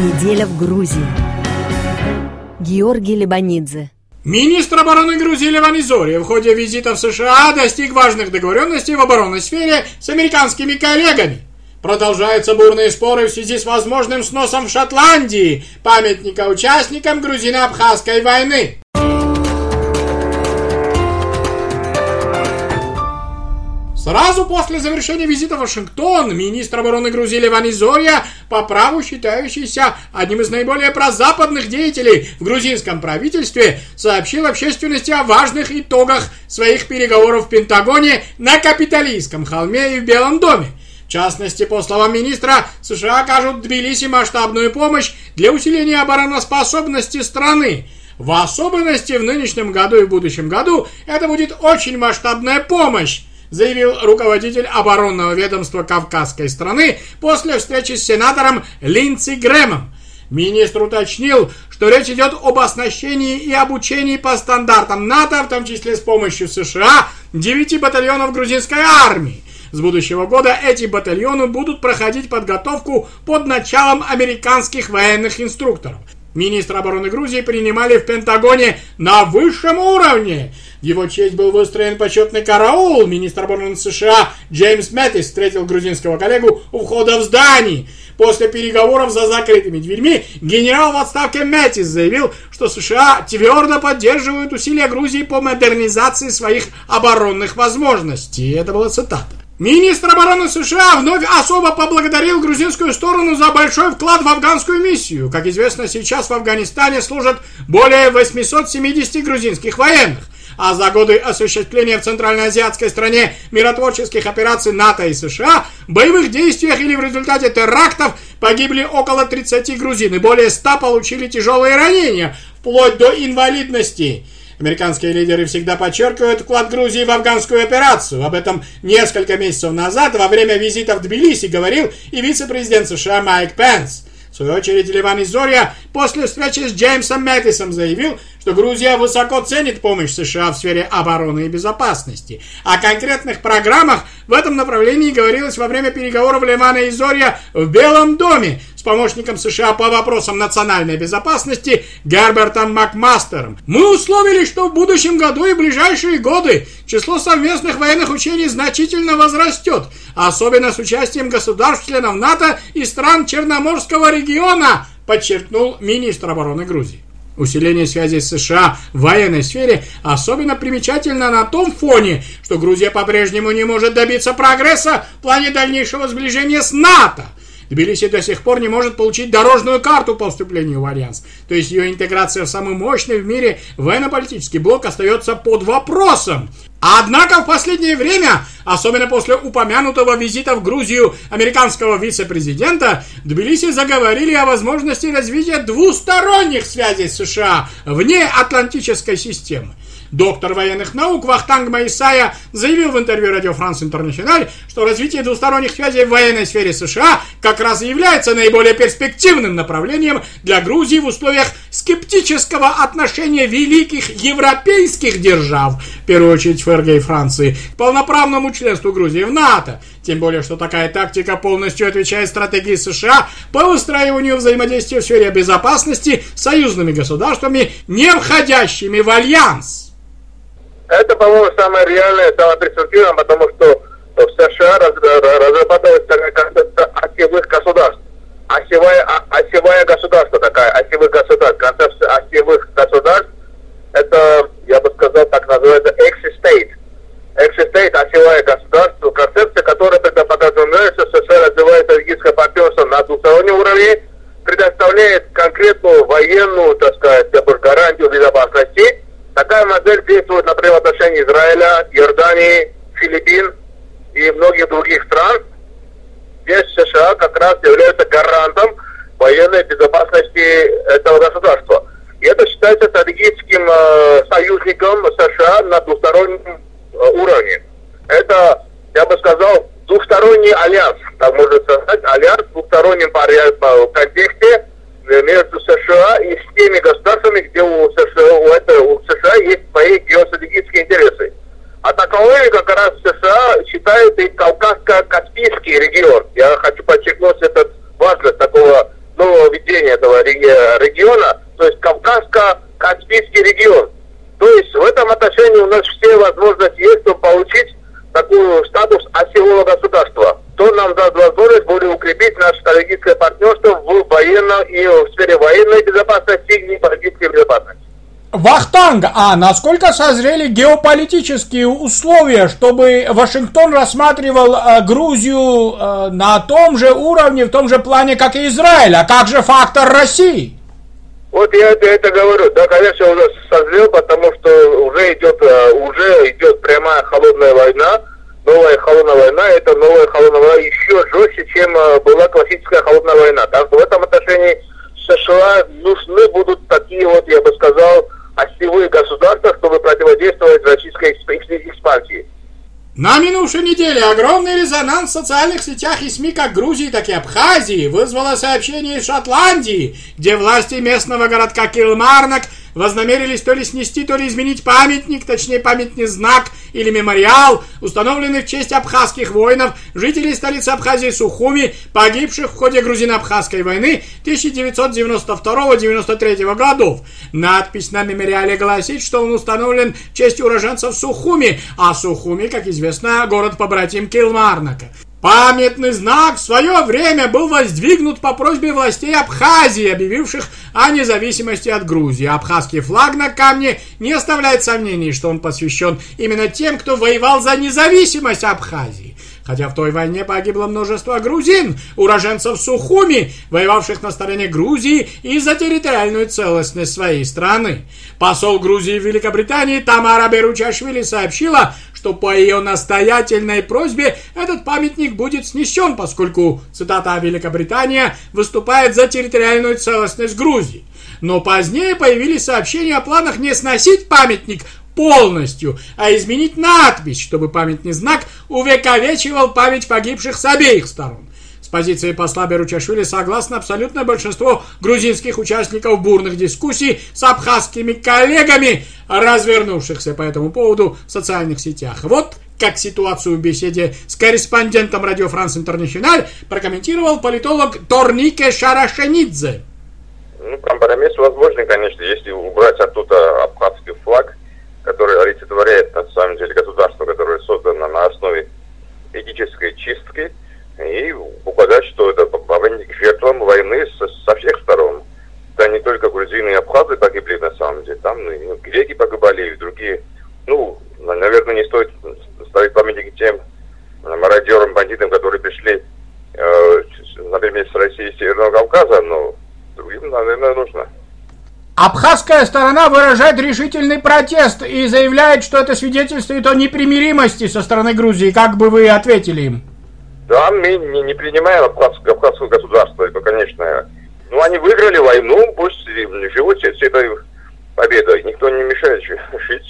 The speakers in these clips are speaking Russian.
Неделя в Грузии. Георгий Лебанидзе. Министр обороны Грузии Леван Зория в ходе визита в США достиг важных договоренностей в оборонной сфере с американскими коллегами. Продолжаются бурные споры в связи с возможным сносом в Шотландии памятника участникам грузино-абхазской войны. Сразу после завершения визита в Вашингтон министр обороны Грузии Леван Зория, по праву считающийся одним из наиболее прозападных деятелей в грузинском правительстве, сообщил общественности о важных итогах своих переговоров в Пентагоне, на Капитолийском холме и в Белом доме. В частности, по словам министра, США окажут Тбилиси масштабную помощь для усиления обороноспособности страны. В особенности в нынешнем году и в будущем году это будет очень масштабная помощь, заявил руководитель оборонного ведомства кавказской страны после встречи с сенатором Линдси Грэмом. Министр уточнил, что речь идет об оснащении и обучении по стандартам НАТО, в том числе с помощью США, 9 батальонов грузинской армии. С будущего года эти батальоны будут проходить подготовку под началом американских военных инструкторов. Министра обороны Грузии принимали в Пентагоне на высшем уровне. В его честь был выстроен почетный караул. Министр обороны США Джеймс Мэттис встретил грузинского коллегу у входа в здание. После переговоров за закрытыми дверьми генерал в отставке Мэттис заявил, что США твердо поддерживают усилия Грузии по модернизации своих оборонных возможностей. Это была цитата. Министр обороны США вновь особо поблагодарил грузинскую сторону за большой вклад в афганскую миссию. Как известно, сейчас в Афганистане служат более 870 грузинских военных. А за годы осуществления в центральноазиатской стране миротворческих операций НАТО и США в боевых действиях или в результате терактов погибли около 30 грузин, и более 100 получили тяжелые ранения, вплоть до инвалидности. Американские лидеры всегда подчеркивают вклад Грузии в афганскую операцию. Об этом несколько месяцев назад во время визита в Тбилиси говорил и вице-президент США Майк Пенс. В свою очередь, Леван Зория после встречи с Джеймсом Мэттисом заявил, что Грузия высоко ценит помощь США в сфере обороны и безопасности. О конкретных программах в этом направлении говорилось во время переговоров Левана Зория в Белом доме с помощником США по вопросам национальной безопасности Гербертом Макмастером. Мы условились, что в будущем году и ближайшие годы число совместных военных учений значительно возрастет, особенно с участием государств-членов НАТО и стран Черноморского региона, подчеркнул министр обороны Грузии. Усиление связей с США в военной сфере особенно примечательно на том фоне, что Грузия по-прежнему не может добиться прогресса в плане дальнейшего сближения с НАТО. Тбилиси до сих пор не может получить дорожную карту по вступлению в альянс, то есть ее интеграция в самый мощный в мире военно-политический блок остается под вопросом. Однако в последнее время, особенно после упомянутого визита в Грузию американского вице-президента, в Тбилиси заговорили о возможности развития двусторонних связей с США вне Атлантической системы. Доктор военных наук Вахтанг Маисая заявил в интервью Радио Франс Интернациональ, что развитие двусторонних связей в военной сфере США как раз и является наиболее перспективным направлением для Грузии в условиях скептического отношения великих европейских держав, в первую очередь ФРГ и Франции, к полноправному членству Грузии в НАТО. Тем более, что такая тактика полностью отвечает стратегии США по выстраиванию взаимодействия в сфере безопасности с союзными государствами, не входящими в альянс. Это, по-моему, самое реальное, самое перспективное, потому что в США разрабатывается концепция осевых государств. Осевое государство такая, осевых государств. Концепция осевых государств, это, я бы сказал, так называется экси-стейт. Экси-стейт, осевое государство, концепция, которая подразумевает, что США развивает стратегическое партнерство на двустороннем уровне, предоставляет конкретную военную, так сказать, гарантию безопасности. Такая модель действует, например, в отношении Израиля, Иордании, Филиппин и многих других стран. Здесь США как раз является гарантом военной безопасности этого государства. И это считается стратегическим союзником США на двустороннем уровне. Это, я бы сказал, двусторонний альянс, так можно сказать, альянс в двустороннем контексте между США и с теми государствами, где у США есть свои геостратегические интересы. А таковыми как раз США считают и Кавказско-Каспийский регион. Я хочу подчеркнуть этот важность такого нововведения населения этого региона, то есть Кавказско-Каспийский регион. То есть в этом отношении у нас все возможности есть, чтобы получить такой статус осевого государства. То нам даст возможность более укрепить наше стратегическое партнерство в военном и в сфере военной безопасности и политической безопасности. Вахтанг, а насколько созрели геополитические условия, чтобы Вашингтон рассматривал Грузию на том же уровне, в том же плане, как и Израиль? А как же фактор России? Вот я это говорю. Да, конечно, уже созрел, потому что уже идет прямая холодная война. Новая холодная война, это новая холодная война еще жестче, чем была классическая холодная война. Так что в этом отношении США нужны будут такие вот, я бы сказал, осевые государства, чтобы противодействовать российской экспансии. На минувшей неделе огромный резонанс в социальных сетях и СМИ как Грузии, так и Абхазии вызвало сообщение из Шотландии, где власти местного городка Килмарнок вознамерились то ли снести, то ли изменить памятник, точнее памятный знак или мемориал, установленный в честь абхазских воинов, жителей столицы Абхазии Сухуми, погибших в ходе грузино-абхазской войны 1992-93 годов. Надпись на мемориале гласит, что он установлен в честь уроженцев Сухуми, а Сухуми, как известно, город-побратим Килмарнока. Памятный знак в свое время был воздвигнут по просьбе властей Абхазии, объявивших о независимости от Грузии. Абхазский флаг на камне не оставляет сомнений, что он посвящен именно тем, кто воевал за независимость Абхазии. Хотя в той войне погибло множество грузин, уроженцев Сухуми, воевавших на стороне Грузии и за территориальную целостность своей страны. Посол Грузии в Великобритании Тамара Беручашвили сообщила, что по ее настоятельной просьбе этот памятник будет снесен, поскольку, цитата, Великобритания выступает за территориальную целостность Грузии. Но позднее появились сообщения о планах не сносить памятник полностью, а изменить надпись, чтобы памятный знак увековечивал память погибших с обеих сторон. С позиции посла Беручашвили согласно абсолютное большинство грузинских участников бурных дискуссий с абхазскими коллегами, развернувшихся по этому поводу в социальных сетях. Вот как ситуацию в беседе с корреспондентом Радио Франс Интернациональ прокомментировал политолог Торнике Шарашенидзе. Компромисс возможен, конечно, если убрать оттуда абхазский флаг, который олицетворяет на самом деле государство, которое создано на основе этнической чистки, и указать, что это памятник жертвам войны со всех сторон. Да не только грузины и абхазы погибли на самом деле, там и греки погибали, и другие. Наверное, не стоит ставить памятники тем мародерам, бандитам, которые пришли, например, с России и Северного Кавказа, но другим, наверное, нужно. Абхазская сторона выражает решительный протест и заявляет, что это свидетельствует о непримиримости со стороны Грузии. Как бы вы ответили им? Да, мы не принимаем абхазское государство, это, конечно. Они выиграли войну, пусть живут с этой победой. Никто не мешает жить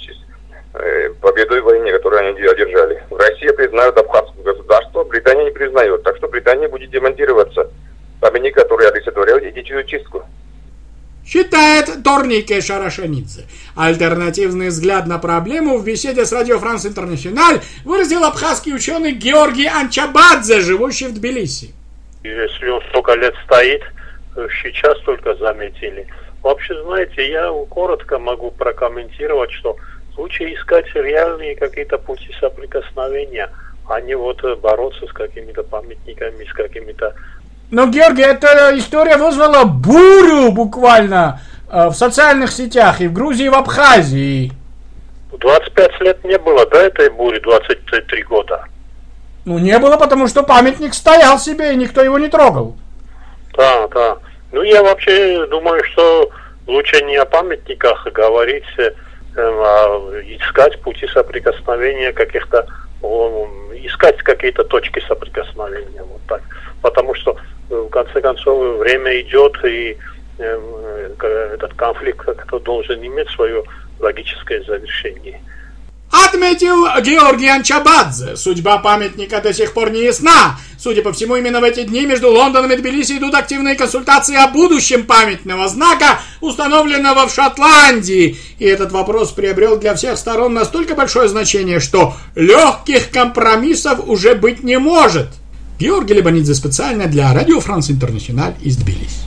победой в войне, которую они одержали. Россия признает абхазское государство, Британия не признает. Так что Британия будет демонтироваться. Памятник, который олицетворяет этническую чистку. Считает Торнике Шарашенидзе. Альтернативный взгляд на проблему в беседе с Радио Франс Интернациональ выразил абхазский ученый Георгий Анчабадзе, живущий в Тбилиси. Если он столько лет стоит, сейчас только заметили. Вообще, знаете, я коротко могу прокомментировать, что в случае искать реальные какие-то пути соприкосновения, а не бороться с какими-то памятниками, с какими-то... Но, Георгий, эта история вызвала бурю буквально в социальных сетях и в Грузии, и в Абхазии. 25 лет не было, да, этой бури, 23 года? Не было, потому что памятник стоял себе, и никто его не трогал. Да. Я вообще думаю, что лучше не о памятниках говорить, а искать пути соприкосновения каких-то, искать какие-то точки соприкосновения, вот так. Потому что, в конце концов, время идет, и этот конфликт как-то должен иметь свое логическое завершение. Отметил Георгий Анчабадзе. Судьба памятника до сих пор не ясна. Судя по всему, именно в эти дни между Лондоном и Тбилиси идут активные консультации о будущем памятного знака, установленного в Шотландии. И этот вопрос приобрел для всех сторон настолько большое значение, что легких компромиссов уже быть не может. Георгий Лебанидзе специально для Радио Франс Интернациональ из Тбилиси.